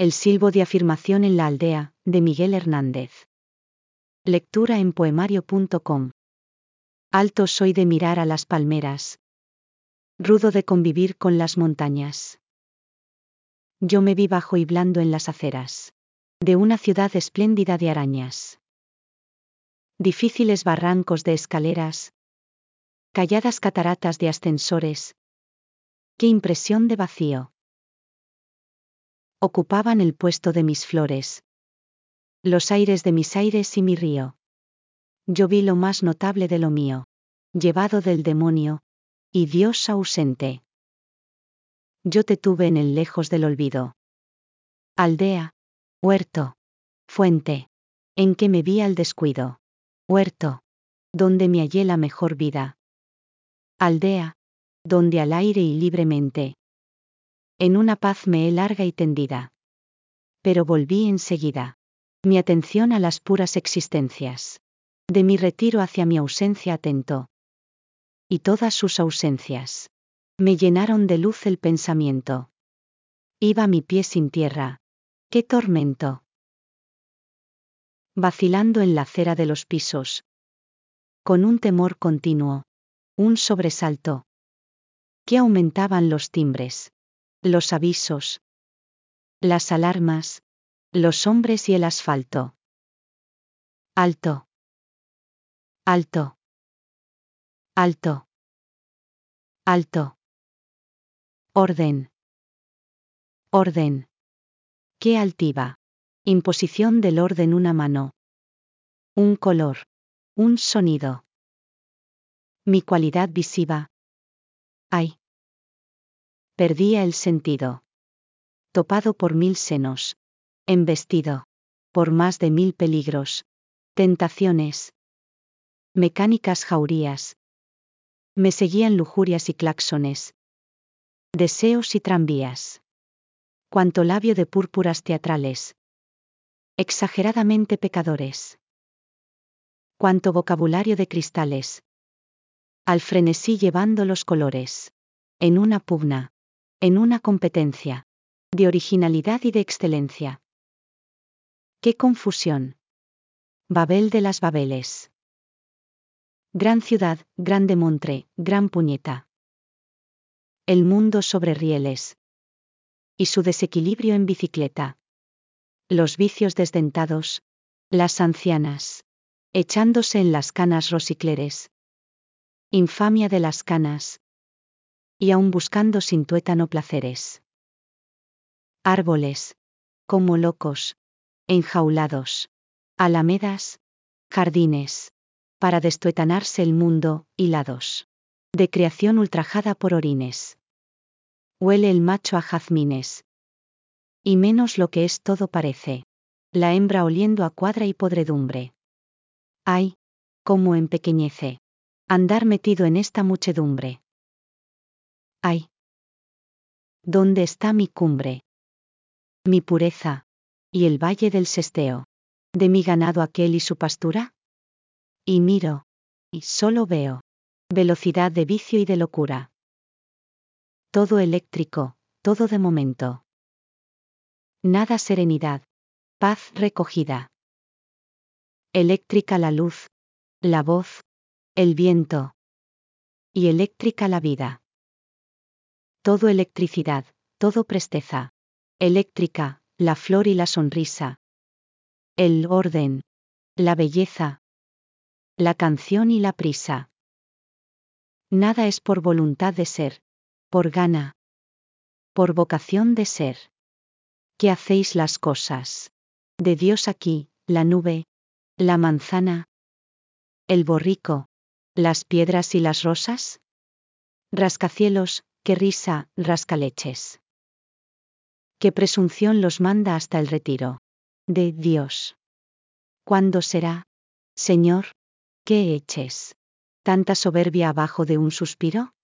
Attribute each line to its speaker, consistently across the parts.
Speaker 1: El silbo de afirmación en la aldea, de Miguel Hernández. Lectura en poemario.com. Alto soy de mirar a las palmeras. Rudo de convivir con las montañas. Yo me vi bajo y blando en las aceras de una ciudad espléndida de arañas. Difíciles barrancos de escaleras. Calladas cataratas de ascensores. ¡Qué impresión de vacío! Ocupaban el puesto de mis flores. Los aires de mis aires y mi río. Yo vi lo más notable de lo mío. Llevado del demonio. Y Dios ausente. Yo te tuve en el lejos del olvido. Aldea. Huerto. Fuente. En que me vi al descuido. Huerto. Donde me hallé la mejor vida. Aldea. Donde al aire y libremente. En una paz me he larga y tendida. Pero volví enseguida. Mi atención a las puras existencias. De mi retiro hacia mi ausencia atento. Y todas sus ausencias. Me llenaron de luz el pensamiento. Iba mi pie sin tierra. ¡Qué tormento! Vacilando en la acera de los pisos. Con un temor continuo. Un sobresalto. Que aumentaban los timbres. Los avisos. Las alarmas. Los hombres y el asfalto. Alto. Alto. Alto. Alto. Orden. Orden. Qué altiva. Imposición del orden una mano. Un color. Un sonido. Mi cualidad visiva. Ay. Perdía el sentido. Topado por 1000 senos. Embestido. Por más de 1000 peligros. Tentaciones. Mecánicas jaurías. Me seguían lujurias y claxones. Deseos y tranvías. Cuanto labio de púrpuras teatrales. Exageradamente pecadores. Cuanto vocabulario de cristales. Al frenesí llevando los colores. En una pugna. En una competencia. De originalidad y de excelencia. ¡Qué confusión! Babel de las Babeles. Gran ciudad, grande montre, gran puñeta. El mundo sobre rieles. Y su desequilibrio en bicicleta. Los vicios desdentados. Las ancianas. Echándose en las canas rosicleres. Infamia de las canas. Y aún buscando sin tuétano placeres. Árboles. Como locos. Enjaulados. Alamedas. Jardines. Para destuetanarse el mundo, hilados. De creación ultrajada por orines. Huele el macho a jazmines. Y menos lo que es todo parece. La hembra oliendo a cuadra y podredumbre. Ay, cómo empequeñece. Andar metido en esta muchedumbre. Ay. ¿Dónde está mi cumbre? Mi pureza. Y el valle del sesteo. ¿De mi ganado aquel y su pastura? Y miro. Y solo veo. Velocidad de vicio y de locura. Todo eléctrico, todo de momento. Nada serenidad. Paz recogida. Eléctrica la luz. La voz. El viento. Y eléctrica la vida. Todo electricidad, todo presteza. Eléctrica, la flor y la sonrisa. El orden. La belleza. La canción y la prisa. Nada es por voluntad de ser. Por gana. Por vocación de ser. ¿Qué hacéis las cosas? De Dios aquí, la nube. La manzana. El borrico. Las piedras y las rosas. Rascacielos, qué risa, rascaleches. Qué presunción los manda hasta el retiro. De Dios. ¿Cuándo será, Señor, que eches tanta soberbia abajo de un suspiro?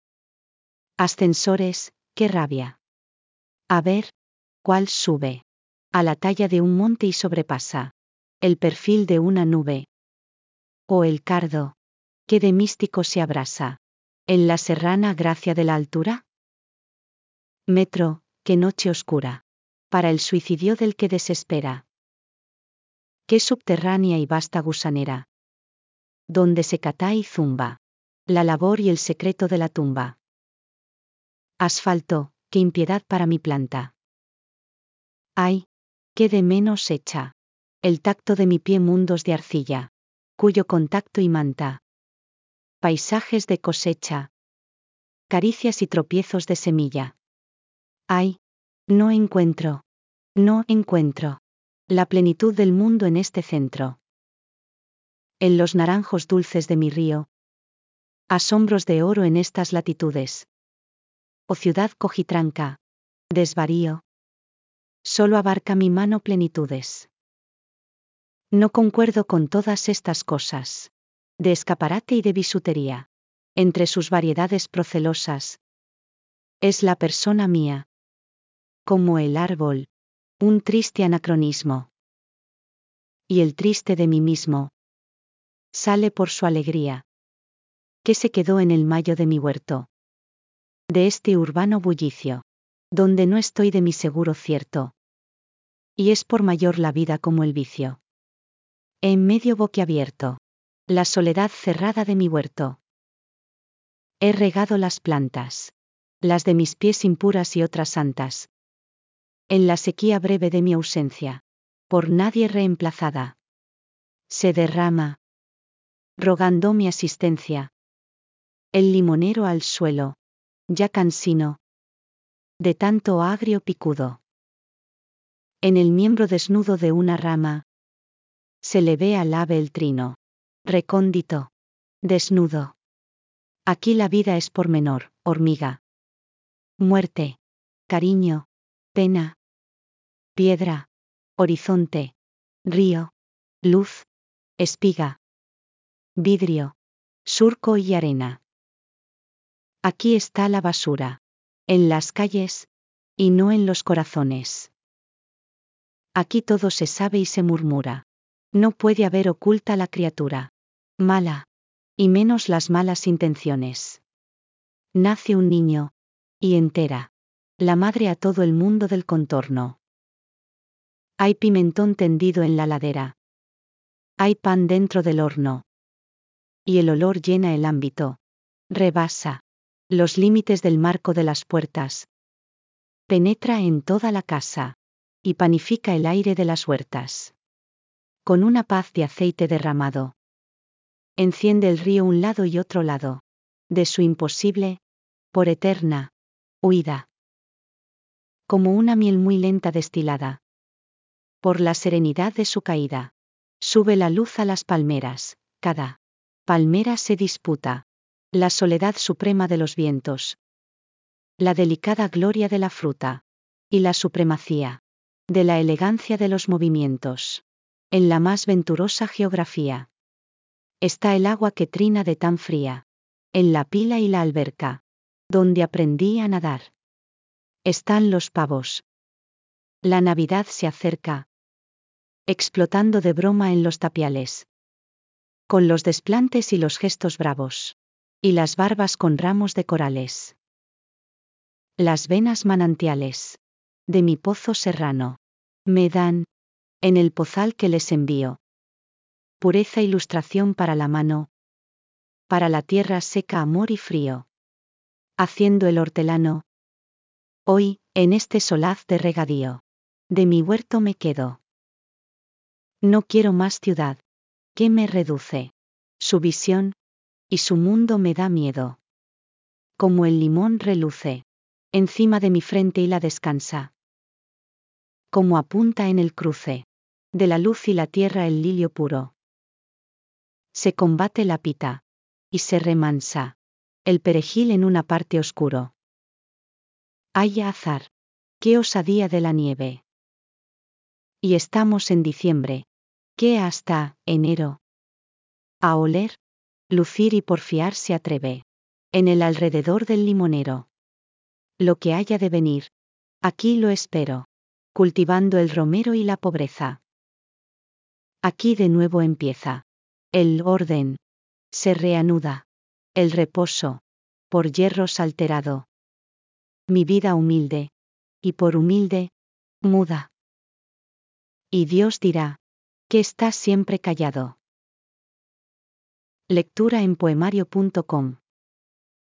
Speaker 1: Ascensores, qué rabia. A ver, ¿cuál sube? A la talla de un monte y sobrepasa el perfil de una nube. O el cardo, que de místico se abrasa en la serrana gracia de la altura. Metro, qué noche oscura. para el suicidio del que desespera. Qué subterránea y vasta gusanera, donde se catá y zumba, la labor y el secreto de la tumba. Asfalto, qué impiedad para mi planta. Ay, qué de menos echa, el tacto de mi pie mundos de arcilla, cuyo contacto imanta. Paisajes de cosecha, caricias y tropiezos de semilla. Ay, no encuentro la plenitud del mundo en este centro. En los naranjos dulces de mi río, asombros de oro en estas latitudes. Oh ciudad cojitranca, desvarío, solo abarca mi mano plenitudes. No concuerdo con todas estas cosas, de escaparate y de bisutería, entre sus variedades procelosas. Es la persona mía, como el árbol, un triste anacronismo. Y el triste de mí mismo sale por su alegría, que se quedó en el mayo de mi huerto, de este urbano bullicio, donde no estoy de mi seguro cierto. Y es por mayor la vida como el vicio. En medio boquiabierto, la soledad cerrada de mi huerto. He regado las plantas, las de mis pies impuras y otras santas. En la sequía breve de mi ausencia, por nadie reemplazada, se derrama, rogando mi asistencia, el limonero al suelo, ya cansino, de tanto agrio picudo. En el miembro desnudo de una rama, se le ve al ave el trino, recóndito, desnudo. Aquí la vida es pormenor, hormiga, muerte, cariño, pena, piedra, horizonte, río, luz, espiga, vidrio, surco y arena. Aquí está la basura, en las calles, y no en los corazones. Aquí todo se sabe y se murmura. No puede haber oculta la criatura mala, y menos las malas intenciones. Nace un niño, y entera la madre a todo el mundo del contorno. Hay pimentón tendido en la ladera. Hay pan dentro del horno. Y el olor llena el ámbito. Rebasa los límites del marco de las puertas. Penetra en toda la casa. Y panifica el aire de las huertas. Con una paz de aceite derramado. Enciende el río un lado y otro lado. De su imposible, por eterna, huida. Como una miel muy lenta destilada. Por la serenidad de su caída. Sube la luz a las palmeras, cada palmera se disputa. La soledad suprema de los vientos. La delicada gloria de la fruta. Y la supremacía de la elegancia de los movimientos. En la más venturosa geografía. Está el agua que trina de tan fría. En la pila y la alberca. Donde aprendí a nadar. Están los pavos. La Navidad se acerca. Explotando de broma en los tapiales. Con los desplantes y los gestos bravos. Y las barbas con ramos de corales. Las venas manantiales. De mi pozo serrano. Me dan. En el pozal que les envío. Pureza e ilustración para la mano. Para la tierra seca amor y frío. Haciendo el hortelano. Hoy, en este solaz de regadío. De mi huerto me quedo. No quiero más ciudad. Que me reduce. Su visión. Y su mundo me da miedo. Como el limón reluce. Encima de mi frente y la descansa. Como apunta en el cruce. De la luz y la tierra el lirio puro. Se combate la pita. Y se remansa. El perejil en una parte oscuro. Haya azar. Qué osadía de la nieve. Y estamos en diciembre. Que hasta enero. A oler, lucir y porfiar se atreve. En el alrededor del limonero. Lo que haya de venir. Aquí lo espero. Cultivando el romero y la pobreza. Aquí de nuevo empieza. El orden. Se reanuda. El reposo. Por hierros alterado. Mi vida humilde. Y por humilde, muda. Y Dios dirá, que estás siempre callado. Lectura en poemario.com